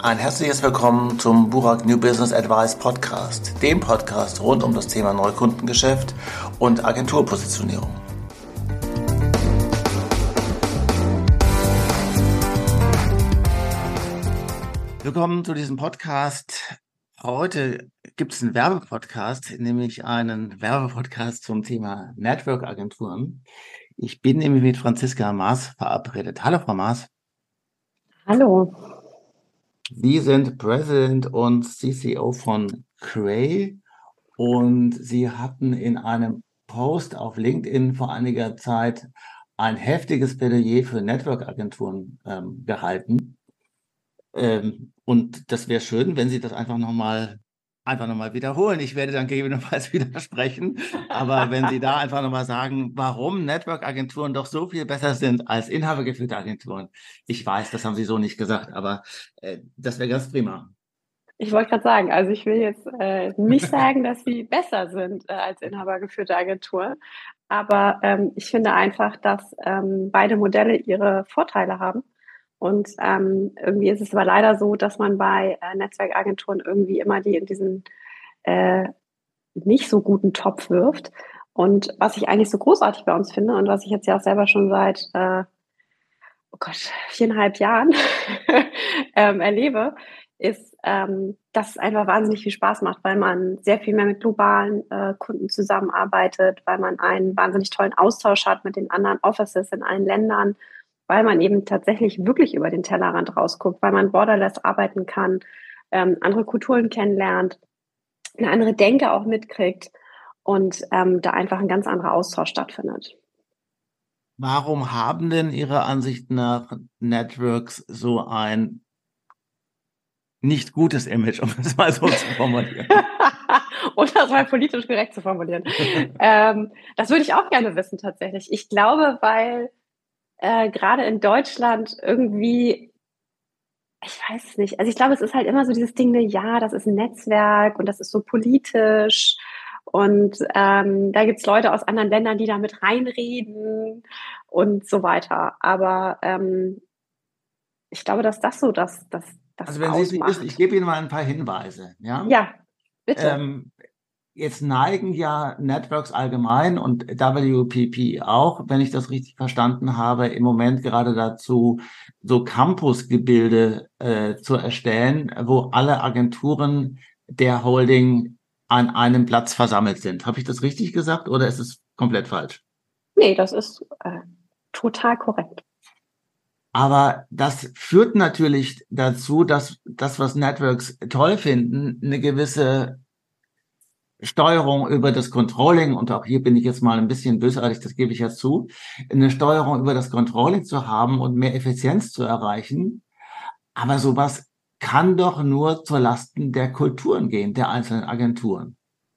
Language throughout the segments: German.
Ein herzliches Willkommen zum Burak New Business Advice Podcast, dem Podcast rund um das Thema Neukundengeschäft und Agenturpositionierung. Willkommen zu diesem Podcast. Heute gibt es einen Werbepodcast, nämlich einen Werbepodcast zum Thema Network-Agenturen. Ich bin nämlich mit Franziska Maas verabredet. Hallo, Frau Maas. Hallo. Sie sind President und CCO von Cray und Sie hatten in einem Post auf LinkedIn vor einiger Zeit ein heftiges Plädoyer für Network-Agenturen gehalten. Und das wäre schön, wenn Sie das einfach nochmal wiederholen. Ich werde dann gegebenenfalls widersprechen, aber wenn Sie da einfach nochmal sagen, warum Network-Agenturen doch so viel besser sind als inhabergeführte Agenturen. Ich weiß, das haben Sie so nicht gesagt, aber das wäre ganz prima. Ich wollte gerade sagen, also ich will jetzt nicht sagen, dass sie besser sind als inhabergeführte Agenturen, aber ich finde einfach, dass beide Modelle ihre Vorteile haben. Und irgendwie ist es aber leider so, dass man bei Netzwerkagenturen irgendwie immer die in diesen nicht so guten Topf wirft. Und was ich eigentlich so großartig bei uns finde und was ich jetzt ja auch selber schon seit 4,5 Jahren erlebe, ist, dass es einfach wahnsinnig viel Spaß macht, weil man sehr viel mehr mit globalen Kunden zusammenarbeitet, weil man einen wahnsinnig tollen Austausch hat mit den anderen Offices in allen Ländern, weil man eben tatsächlich wirklich über den Tellerrand rausguckt, weil man borderless arbeiten kann, andere Kulturen kennenlernt, eine andere Denke auch mitkriegt und da einfach ein ganz anderer Austausch stattfindet. Warum haben denn Ihrer Ansicht nach Networks so ein nicht gutes Image, um es mal so zu formulieren? Und das mal politisch korrekt zu formulieren. Das würde ich auch gerne wissen tatsächlich. Ich glaube, weil gerade in Deutschland irgendwie, ich weiß es nicht, also ich glaube, es ist halt immer so dieses Ding, ja, das ist ein Netzwerk und das ist so politisch und da gibt es Leute aus anderen Ländern, die da mit reinreden und so weiter. Aber ich glaube, dass das so das Also wenn Sie es nicht wissen, ich ausmacht. gebe Ihnen mal ein paar Hinweise. Ja? Ja, bitte. Jetzt neigen ja Networks allgemein und WPP auch, wenn ich das richtig verstanden habe, im Moment gerade dazu, so Campusgebilde zu erstellen, wo alle Agenturen der Holding an einem Platz versammelt sind. Habe ich das richtig gesagt oder ist es komplett falsch? Nee, das ist total korrekt. Aber das führt natürlich dazu, dass das, was Networks toll finden, eine gewisse Steuerung über das Controlling, und auch hier bin ich jetzt mal ein bisschen bösartig, das gebe ich ja zu, eine Steuerung über das Controlling zu haben und mehr Effizienz zu erreichen. Aber sowas kann doch nur zur Lasten der Kulturen gehen, der einzelnen Agenturen.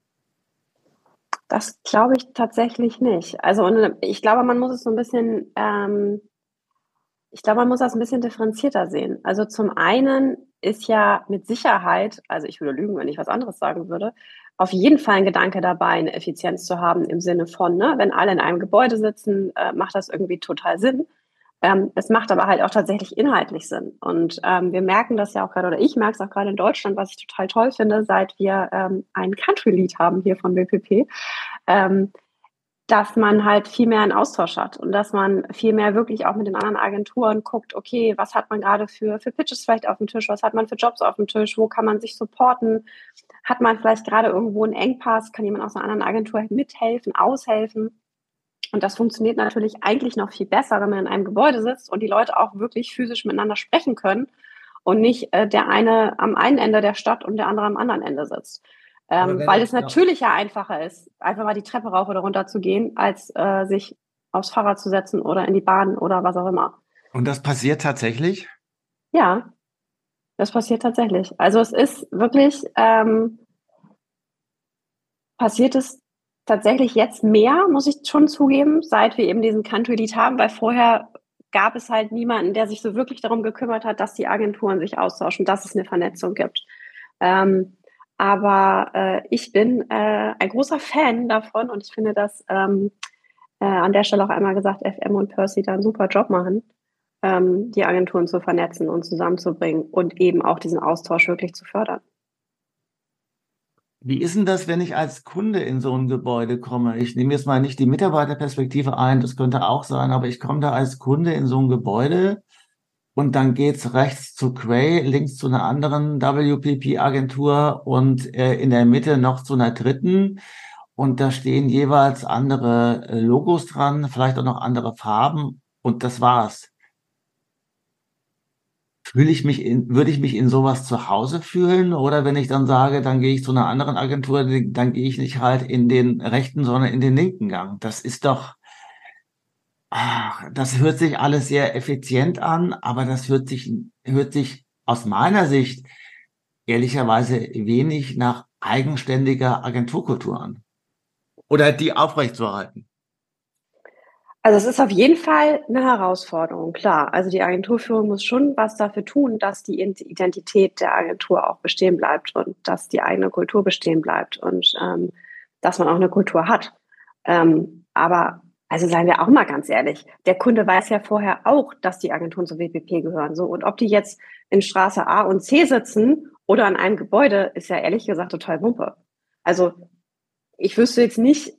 Das glaube ich tatsächlich nicht. Also und ich glaube, man muss es so ein bisschen, ich glaube, man muss das ein bisschen differenzierter sehen. Also zum einen ist ja mit Sicherheit, also ich würde lügen, wenn ich was anderes sagen würde, auf jeden Fall ein Gedanke dabei, eine Effizienz zu haben im Sinne von, ne, wenn alle in einem Gebäude sitzen, macht das irgendwie total Sinn. Es macht aber halt auch tatsächlich inhaltlich Sinn. Und wir merken das ja auch gerade, oder ich merke es auch gerade in Deutschland, was ich total toll finde, seit wir ein Country-Lied haben hier von WPP, ähm, dass man halt viel mehr einen Austausch hat und dass man viel mehr wirklich auch mit den anderen Agenturen guckt, okay, was hat man gerade für Pitches vielleicht auf dem Tisch, was hat man für Jobs auf dem Tisch, wo kann man sich supporten, hat man vielleicht gerade irgendwo einen Engpass, kann jemand aus einer anderen Agentur mithelfen, aushelfen. Und das funktioniert natürlich eigentlich noch viel besser, wenn man in einem Gebäude sitzt und die Leute auch wirklich physisch miteinander sprechen können und nicht der eine am einen Ende der Stadt und der andere am anderen Ende sitzt. Aber wenn Weil das es natürlich ja einfacher ist, einfach mal die Treppe rauf oder runter zu gehen, als sich aufs Fahrrad zu setzen oder in die Bahn oder was auch immer. Und das passiert tatsächlich? Ja, das passiert tatsächlich. Also es ist wirklich, passiert es tatsächlich jetzt mehr, muss ich schon zugeben, seit wir eben diesen Country-Lead haben, weil vorher gab es halt niemanden, der sich so wirklich darum gekümmert hat, dass die Agenturen sich austauschen, dass es eine Vernetzung gibt. Aber ich bin ein großer Fan davon und ich finde, dass an der Stelle auch einmal gesagt, FM und Percy da einen super Job machen, die Agenturen zu vernetzen und zusammenzubringen und eben auch diesen Austausch wirklich zu fördern. Wie ist denn das, wenn ich als Kunde in so ein Gebäude komme? Ich nehme jetzt mal nicht die Mitarbeiterperspektive ein, das könnte auch sein, aber ich komme da als Kunde in so ein Gebäude und dann geht's rechts zu Cray, links zu einer anderen WPP-Agentur und in der Mitte noch zu einer dritten. Und da stehen jeweils andere Logos dran, vielleicht auch noch andere Farben und das war's. Würde ich mich in sowas zu Hause fühlen? Oder wenn ich dann sage, dann gehe ich zu einer anderen Agentur, dann gehe ich nicht halt in den rechten, sondern in den linken Gang. Das ist doch, das hört sich alles sehr effizient an, aber das hört sich aus meiner Sicht ehrlicherweise wenig nach eigenständiger Agenturkultur an. Oder die aufrechtzuerhalten. Also es ist auf jeden Fall eine Herausforderung, klar. Also die Agenturführung muss schon was dafür tun, dass die Identität der Agentur auch bestehen bleibt und dass die eigene Kultur bestehen bleibt und dass man auch eine Kultur hat. Aber also seien wir auch mal ganz ehrlich, der Kunde weiß ja vorher auch, dass die Agenturen zur WPP gehören. So, und ob die jetzt in Straße A und C sitzen oder an einem Gebäude, ist ja ehrlich gesagt total Wumpe. Also ich wüsste jetzt nicht,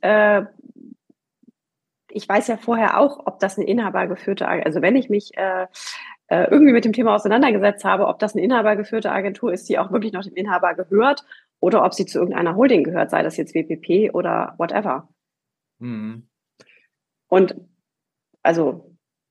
ich weiß ja vorher auch, ob das eine inhabergeführte, also wenn ich mich irgendwie mit dem Thema auseinandergesetzt habe, ob das eine inhabergeführte Agentur ist, die auch wirklich noch dem Inhaber gehört oder ob sie zu irgendeiner Holding gehört, sei das jetzt WPP oder whatever. Mhm. Und also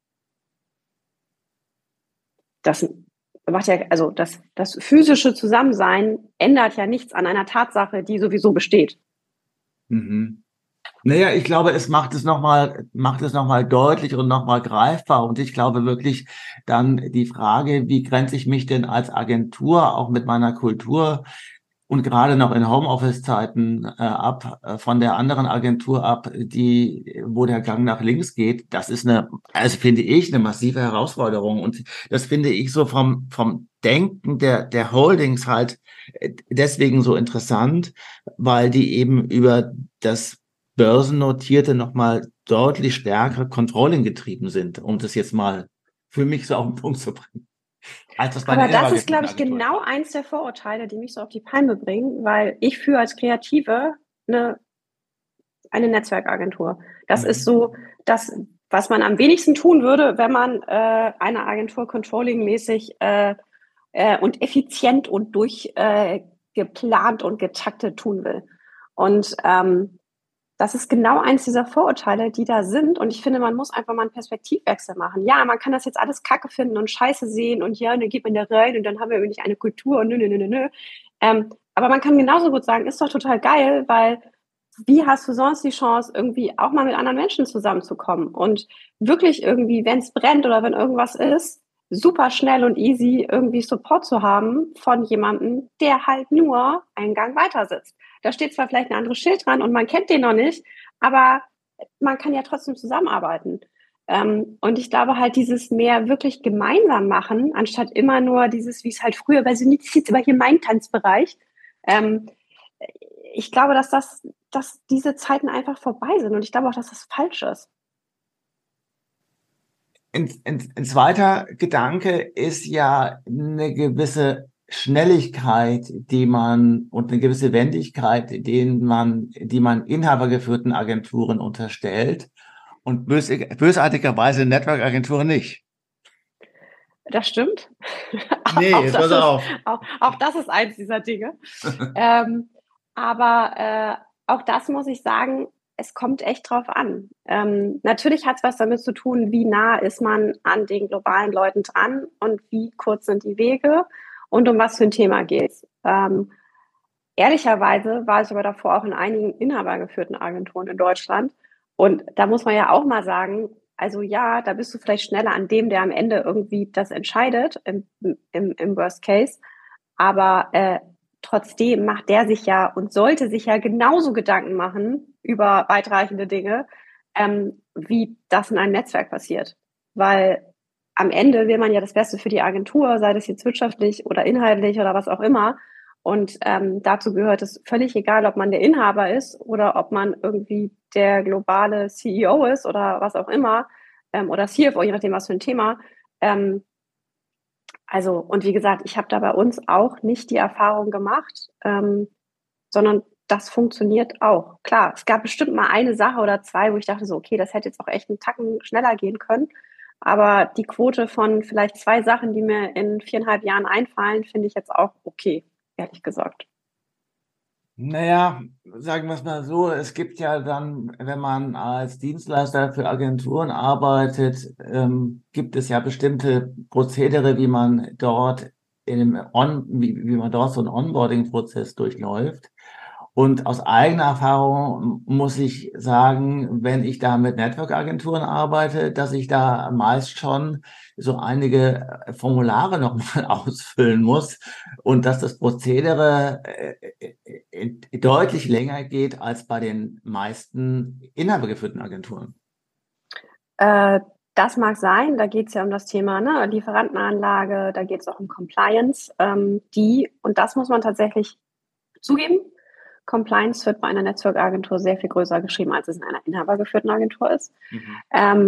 das macht ja, also das physische Zusammensein ändert ja nichts an einer Tatsache, die sowieso besteht. Mhm. Naja, ich glaube, es macht es noch mal deutlich und noch mal greifbar. Und ich glaube wirklich dann die Frage, wie grenze ich mich denn als Agentur auch mit meiner Kultur und gerade noch in Homeoffice-Zeiten von der anderen Agentur ab, wo der Gang nach links geht. Das ist also finde ich, eine massive Herausforderung. Und das finde ich so vom Denken der Holdings halt deswegen so interessant, weil die eben über das Börsennotierte nochmal deutlich stärker Controlling getrieben sind, um das jetzt mal für mich so auf den Punkt zu bringen, als das bei einer Aber das ist, inhabergeführten glaube ich, Agentur genau ist. eins der Vorurteile, die mich so auf die Palme bringen, weil ich führe als Kreative eine Netzwerkagentur. Das ist Mhm. so das, was man am wenigsten tun würde, wenn man eine Agentur controllingmäßig und effizient und geplant und getaktet tun will. Und das ist genau eins dieser Vorurteile, die da sind. Und ich finde, man muss einfach mal einen Perspektivwechsel machen. Ja, man kann das jetzt alles Kacke finden und Scheiße sehen und ja, dann geht man da rein und dann haben wir nicht eine Kultur und nö. Aber man kann genauso gut sagen, ist doch total geil, weil wie hast du sonst die Chance, irgendwie auch mal mit anderen Menschen zusammenzukommen und wirklich irgendwie, wenn es brennt oder wenn irgendwas ist, super schnell und easy irgendwie Support zu haben von jemandem, der halt nur einen Gang weiter sitzt. Da steht zwar vielleicht ein anderes Schild dran und man kennt den noch nicht, aber man kann ja trotzdem zusammenarbeiten. Und ich glaube halt, dieses mehr wirklich gemeinsam machen, anstatt immer nur dieses, wie es halt früher bei so, das ist jetzt aber hier mein Tanzbereich. Ähm, Ich glaube, dass diese Zeiten einfach vorbei sind und ich glaube auch, dass das falsch ist. Ein zweiter Gedanke ist ja eine gewisse Schnelligkeit, und eine gewisse Wendigkeit, die man inhabergeführten Agenturen unterstellt und bösartigerweise Network-Agenturen nicht. Das stimmt. Nee, auch, jetzt pass auf. auch das ist eins dieser Dinge. Ähm, aber auch das muss ich sagen, es kommt echt drauf an. Natürlich hat es was damit zu tun, wie nah ist man an den globalen Leuten dran und wie kurz sind die Wege und um was für ein Thema geht es. Ehrlicherweise war ich aber davor auch in einigen inhabergeführten Agenturen in Deutschland. Und da muss man ja auch mal sagen, also ja, da bist du vielleicht schneller an dem, der am Ende irgendwie das entscheidet, im Worst Case. Aber trotzdem macht der sich ja und sollte sich ja genauso Gedanken machen über weitreichende Dinge, wie das in einem Netzwerk passiert. Weil am Ende will man ja das Beste für die Agentur, sei das jetzt wirtschaftlich oder inhaltlich oder was auch immer. Und dazu gehört es völlig egal, ob man der Inhaber ist oder ob man irgendwie der globale CEO ist oder was auch immer oder CFO, je nachdem, was für ein Thema. Also, und wie gesagt, ich habe da bei uns auch nicht die Erfahrung gemacht, sondern das funktioniert auch. Klar, es gab bestimmt mal eine Sache oder 2, wo ich dachte so: „Okay, das hätte jetzt auch echt 'n Tacken schneller gehen können.“ Aber die Quote von vielleicht 2 Sachen, die mir in 4,5 Jahren einfallen, finde ich jetzt auch okay, ehrlich gesagt. Naja, sagen wir es mal so, es gibt ja dann, wenn man als Dienstleister für Agenturen arbeitet, gibt es ja bestimmte Prozedere, wie man dort wie man dort so einen Onboarding-Prozess durchläuft. Und aus eigener Erfahrung muss ich sagen, wenn ich da mit Network-Agenturen arbeite, dass ich da meist schon so einige Formulare nochmal ausfüllen muss und dass das Prozedere deutlich länger geht als bei den meisten inhabergeführten Agenturen. Äh, Das mag sein, da geht es ja um das Thema, ne, Lieferantenanlage, da geht es auch um Compliance, die und das muss man tatsächlich zugeben, Compliance wird bei einer Netzwerkagentur sehr viel größer geschrieben, als es in einer inhabergeführten Agentur ist. Mhm.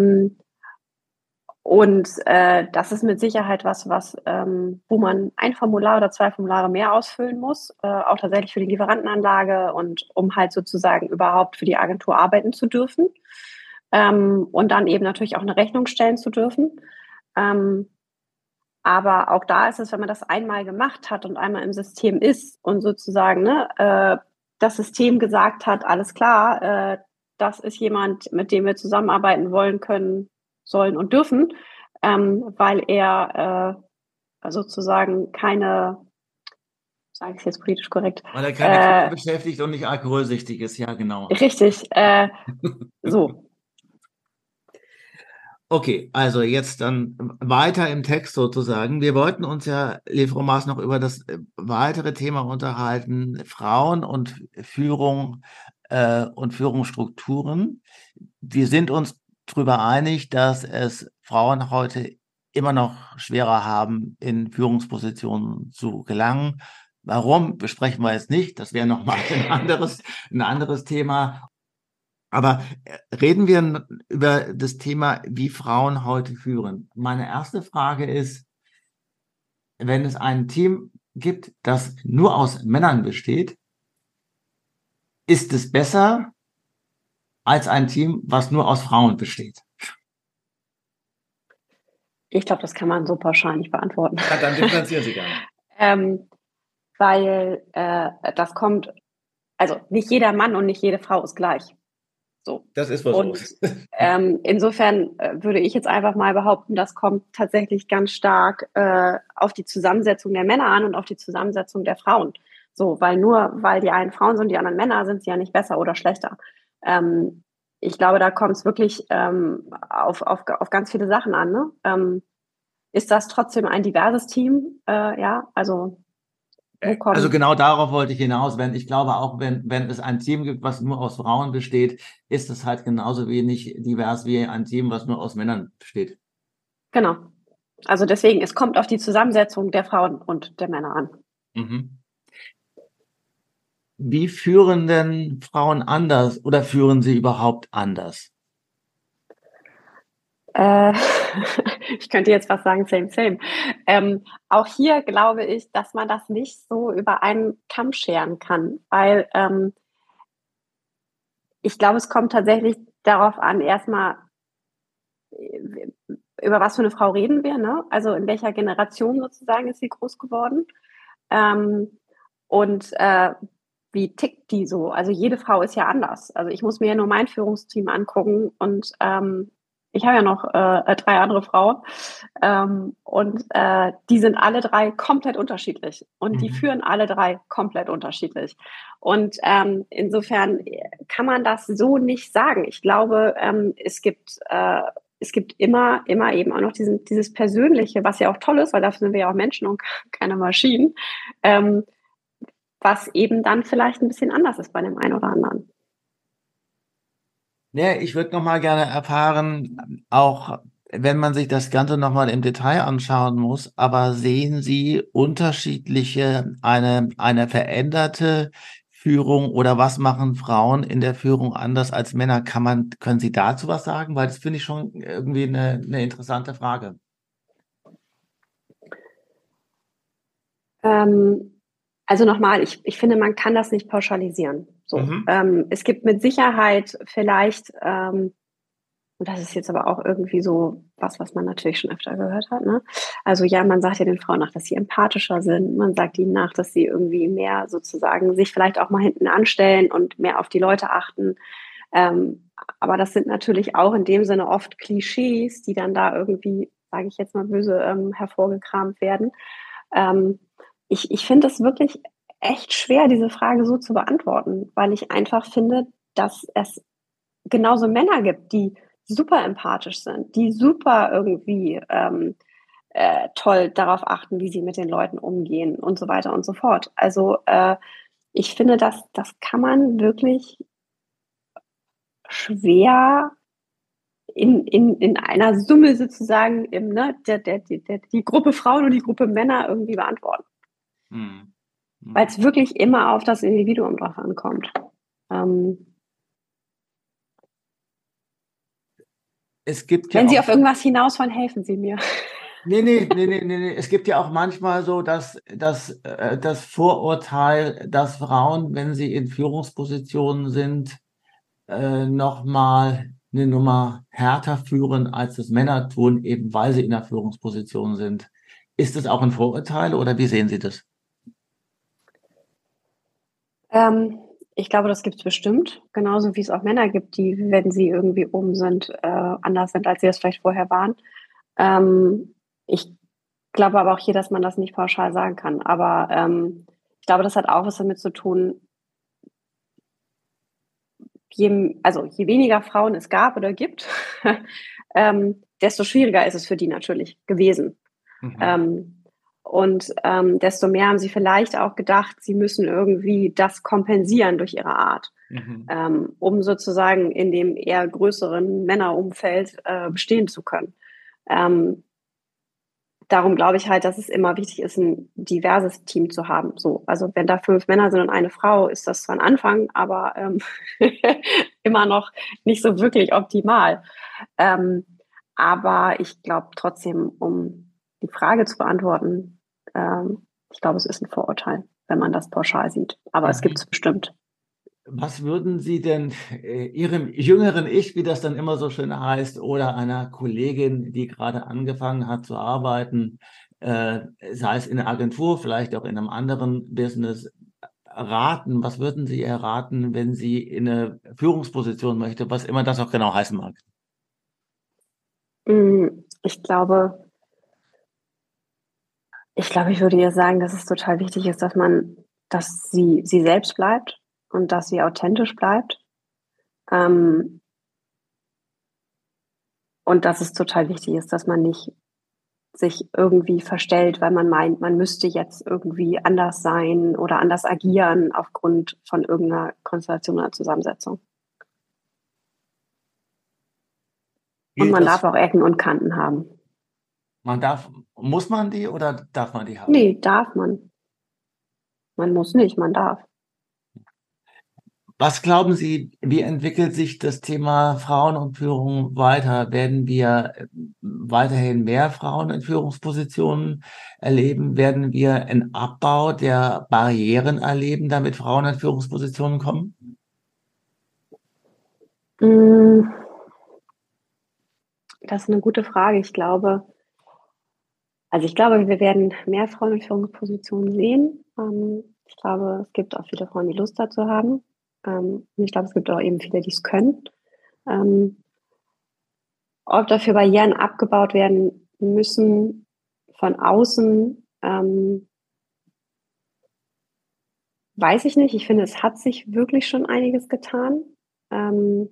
Das ist mit Sicherheit was, wo man ein Formular oder 2 Formulare mehr ausfüllen muss, auch tatsächlich für die Lieferantenanlage und um halt sozusagen überhaupt für die Agentur arbeiten zu dürfen, und dann eben natürlich auch eine Rechnung stellen zu dürfen. Ähm, aber auch da ist es, wenn man das einmal gemacht hat und einmal im System ist und sozusagen, ne, das System gesagt hat: „Alles klar, das ist jemand, mit dem wir zusammenarbeiten wollen, können, sollen und dürfen“, weil er, sozusagen keine sage ich es jetzt politisch korrekt, Weil er keine Kinder äh, beschäftigt und nicht alkoholsüchtig ist, ja genau. richtig, so. Okay, also jetzt dann weiter im Text sozusagen. Wir wollten uns ja, liebe Frau Maas, noch über das weitere Thema unterhalten, Frauen und Führung und Führungsstrukturen. Wir sind uns darüber einig, dass es Frauen heute immer noch schwerer haben, in Führungspositionen zu gelangen. Warum, besprechen wir jetzt nicht. Das wäre nochmal ein anderes Thema. Aber reden wir über das Thema, wie Frauen heute führen. Meine erste Frage ist, wenn es ein Team gibt, das nur aus Männern besteht, ist es besser als ein Team, was nur aus Frauen besteht? Ich glaube, das kann man so pauschal nicht beantworten. Ja, dann differenzieren Sie gerne. Ähm, weil, das kommt also, nicht jeder Mann und nicht jede Frau ist gleich. So. Das ist wohl so. Und, insofern, würde ich jetzt einfach mal behaupten, das kommt tatsächlich ganz stark, auf die Zusammensetzung der Männer an und auf die Zusammensetzung der Frauen. So, weil nur weil die einen Frauen sind, die anderen Männer, sind sie ja nicht besser oder schlechter. Ähm, Ich glaube, da kommt es wirklich, auf ganz viele Sachen an, ne? Ist das trotzdem ein diverses Team? Ja, also, wo Also kommen genau darauf wollte ich hinaus. Ich glaube auch, wenn es ein Team gibt, was nur aus Frauen besteht, ist es halt genauso wenig divers wie ein Team, was nur aus Männern besteht. genau. Also, deswegen, es kommt auf die Zusammensetzung der Frauen und der Männer an. Mhm. Wie führen denn Frauen anders oder führen sie überhaupt anders? Äh, Ich könnte jetzt fast sagen, same, same. Auch hier glaube ich, dass man das nicht so über einen Kamm scheren kann, weil, ich glaube, es kommt tatsächlich darauf an, erstmal über was für eine Frau reden wir, ne? Also, in welcher Generation sozusagen ist sie groß geworden? Ähm, und, wie tickt die so? Also, jede Frau ist ja anders. Also, ich muss mir ja nur mein Führungsteam angucken und, ich habe ja noch, 3 andere Frauen, die sind alle 3 komplett unterschiedlich und die Mhm. führen alle 3 komplett unterschiedlich. Und, insofern, kann man das so nicht sagen. Ich glaube, es gibt immer eben auch noch dieses Persönliche, was ja auch toll ist, weil dafür sind wir ja auch Menschen und keine Maschinen, ähm, was eben dann vielleicht ein bisschen anders ist bei dem einen oder anderen. Ja, ich würde noch mal gerne erfahren, auch wenn man sich das Ganze noch mal im Detail anschauen muss, aber sehen Sie eine veränderte Führung oder was machen Frauen in der Führung anders als Männer? Können Sie dazu was sagen? Weil das finde ich schon irgendwie eine interessante Frage. Also nochmal, ich finde, man kann das nicht pauschalisieren. So, Mhm. es gibt mit Sicherheit vielleicht, und das ist jetzt aber auch irgendwie so was man natürlich schon öfter gehört hat, ne? Also ja, man sagt ja den Frauen nach, dass sie empathischer sind. Man sagt ihnen nach, dass sie irgendwie mehr sozusagen sich vielleicht auch mal hinten anstellen und mehr auf die Leute achten. Aber das sind natürlich auch in dem Sinne oft Klischees, die dann da irgendwie, sage ich jetzt mal böse, hervorgekramt werden. Ähm, ich finde es wirklich echt schwer, diese Frage so zu beantworten, weil ich einfach finde, dass es genauso Männer gibt, die super empathisch sind, die super irgendwie toll darauf achten, wie sie mit den Leuten umgehen und so weiter und so fort. Also ich finde, das kann man wirklich schwer in einer Summe sozusagen ne, die Gruppe Frauen und die Gruppe Männer irgendwie beantworten. Mhm. Weil Mhm. es wirklich immer auf das Individuum drauf ankommt. Ähm, Es gibt ja Wenn Sie auch, auf irgendwas hinaus wollen, helfen Sie mir. nee. Es gibt ja auch manchmal so das Vorurteil, dass Frauen, wenn sie in Führungspositionen sind, nochmal eine Nummer härter führen, als das Männer tun, eben weil sie in der Führungsposition sind. Ist das auch ein Vorurteil oder wie sehen Sie das? Ähm, Ich glaube, das gibt es bestimmt, genauso wie es auch Männer gibt, die, wenn sie irgendwie oben sind, anders sind, als sie das vielleicht vorher waren. Ich glaube aber auch hier, dass man das nicht pauschal sagen kann. Aber ich glaube, das hat auch was damit zu tun, je weniger Frauen es gab oder gibt, desto schwieriger ist es für die natürlich gewesen. Mhm. Ähm, und desto mehr haben sie vielleicht auch gedacht, sie müssen irgendwie das kompensieren durch ihre Art, Mhm. um sozusagen in dem eher größeren Männerumfeld bestehen zu können. Ähm, Darum glaube ich halt, dass es immer wichtig ist, ein diverses Team zu haben. So, also wenn da 5 Männer sind und eine Frau, ist das zwar ein Anfang, aber immer noch nicht so wirklich optimal. Ähm, aber ich glaube trotzdem, um die Frage zu beantworten, ich glaube, es ist ein Vorurteil, wenn man das pauschal sieht. Aber es gibt es Mhm. bestimmt. Was würden Sie denn Ihrem jüngeren Ich, wie das dann immer so schön heißt, oder einer Kollegin, die gerade angefangen hat zu arbeiten, sei es in der Agentur, vielleicht auch in einem anderen Business, raten? Was würden Sie ihr raten, wenn sie in eine Führungsposition möchte, was immer das auch genau heißen mag? Ich glaube, ich würde ihr sagen, dass es total wichtig ist, dass sie selbst bleibt und dass sie authentisch bleibt. Ähm, und dass es total wichtig ist, dass man nicht sich irgendwie verstellt, weil man meint, man müsste jetzt irgendwie anders sein oder anders agieren aufgrund von irgendeiner Konstellation oder Zusammensetzung. Und Gilt man darf das? auch Ecken und Kanten haben. Man darf, muss man die oder darf man die haben? Nee, darf man. Man muss nicht, man darf. Was glauben Sie, wie entwickelt sich das Thema Frauen und Führung weiter? Werden wir weiterhin mehr Frauen in Führungspositionen erleben? Werden wir einen Abbau der Barrieren erleben, damit Frauen in Führungspositionen kommen? Mm, Das ist eine gute Frage. Ich glaube, wir werden mehr Frauen in Führungspositionen sehen. Ich glaube, es gibt auch viele Frauen, die Lust dazu haben. Und ich glaube, es gibt auch eben viele, die es können. Ähm, Ob dafür Barrieren abgebaut werden müssen von außen, weiß ich nicht. Ich finde, es hat sich wirklich schon einiges getan. Ähm,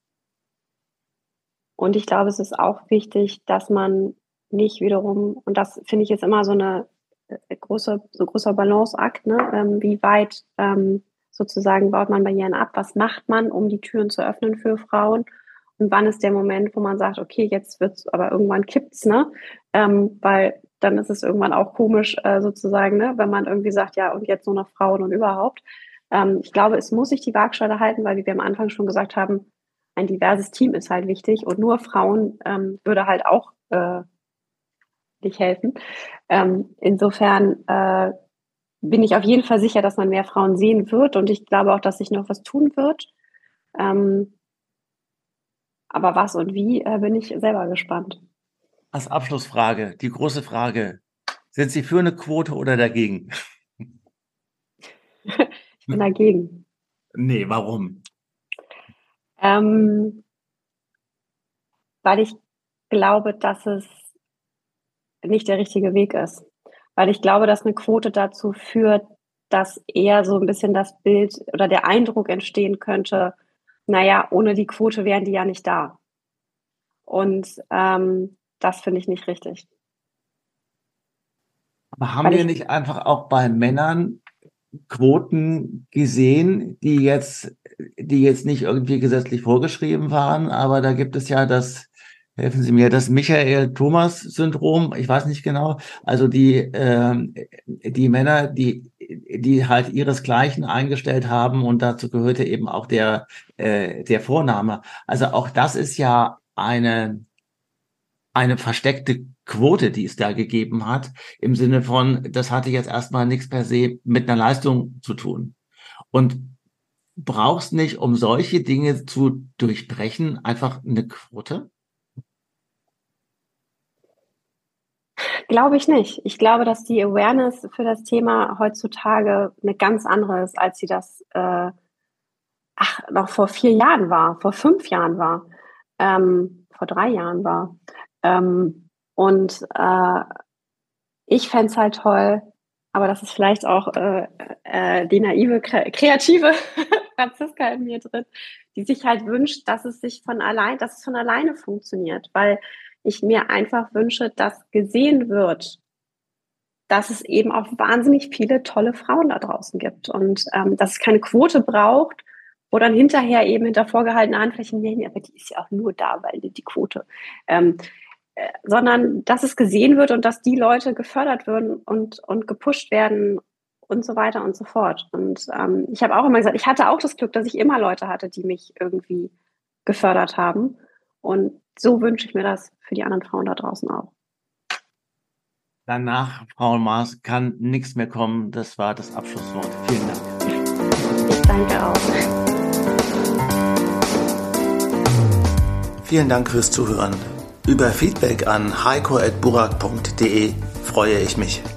und ich glaube, es ist auch wichtig, dass man nicht wiederum, und das finde ich jetzt immer so eine großer Balanceakt, ne? Wie weit sozusagen baut man Barrieren ab? Was macht man, um die Türen zu öffnen für Frauen? Und wann ist der Moment, wo man sagt, okay, jetzt wird's, aber irgendwann kippt's, ne? Weil dann ist es irgendwann auch komisch, sozusagen, ne? Wenn man irgendwie sagt, ja, und jetzt nur noch Frauen und überhaupt. Ich glaube, es muss sich die Waagschale halten, weil, wie wir am Anfang schon gesagt haben, ein diverses Team ist halt wichtig und nur Frauen würde halt auch nicht helfen. Insofern bin ich auf jeden Fall sicher, dass man mehr Frauen sehen wird und ich glaube auch, dass sich noch was tun wird. Aber was und wie, bin ich selber gespannt. Als Abschlussfrage, die große Frage: Sind Sie für eine Quote oder dagegen? Ich bin dagegen. Nee, warum? Ähm, Weil ich glaube, dass es nicht der richtige Weg ist. Weil ich glaube, dass eine Quote dazu führt, dass eher so ein bisschen das Bild oder der Eindruck entstehen könnte, naja, ohne die Quote wären die ja nicht da. Und das finde ich nicht richtig. Aber haben Weil wir ich, nicht einfach auch bei Männern Quoten gesehen, die jetzt nicht irgendwie gesetzlich vorgeschrieben waren, aber da gibt es ja helfen Sie mir, das Michael-Thomas-Syndrom, ich weiß nicht genau, also die Männer, die halt ihresgleichen eingestellt haben und dazu gehörte eben auch der Vorname. Also auch das ist ja eine versteckte Quote, die es da gegeben hat, im Sinne von, das hatte jetzt erstmal nichts per se mit einer Leistung zu tun. Und brauchst nicht, um solche Dinge zu durchbrechen, einfach eine Quote? glaube ich nicht. Ich glaube, dass die Awareness für das Thema heutzutage eine ganz andere ist, als sie das noch vor 4 Jahren war, vor 5 Jahren war, vor 3 Jahren war. Und ich fände es halt toll, aber das ist vielleicht auch die naive, kreative Franziska in mir drin, die sich halt wünscht, dass es von alleine funktioniert, weil ich mir einfach wünsche, dass gesehen wird, dass es eben auch wahnsinnig viele tolle Frauen da draußen gibt und dass es keine Quote braucht, wo dann hinterher eben hinter vorgehaltener Handfläche, nee, aber die ist ja auch nur da, weil die Quote. Sondern dass es gesehen wird und dass die Leute gefördert werden und gepusht werden und so weiter und so fort. Und ich habe auch immer gesagt, ich hatte auch das Glück, dass ich immer Leute hatte, die mich irgendwie gefördert haben. Und so wünsche ich mir das für die anderen Frauen da draußen auch. Danach, Frau Maas, kann nichts mehr kommen. Das war das Abschlusswort. Vielen Dank. Ich danke auch. Vielen Dank fürs Zuhören. Über Feedback an heiko@burak.de freue ich mich.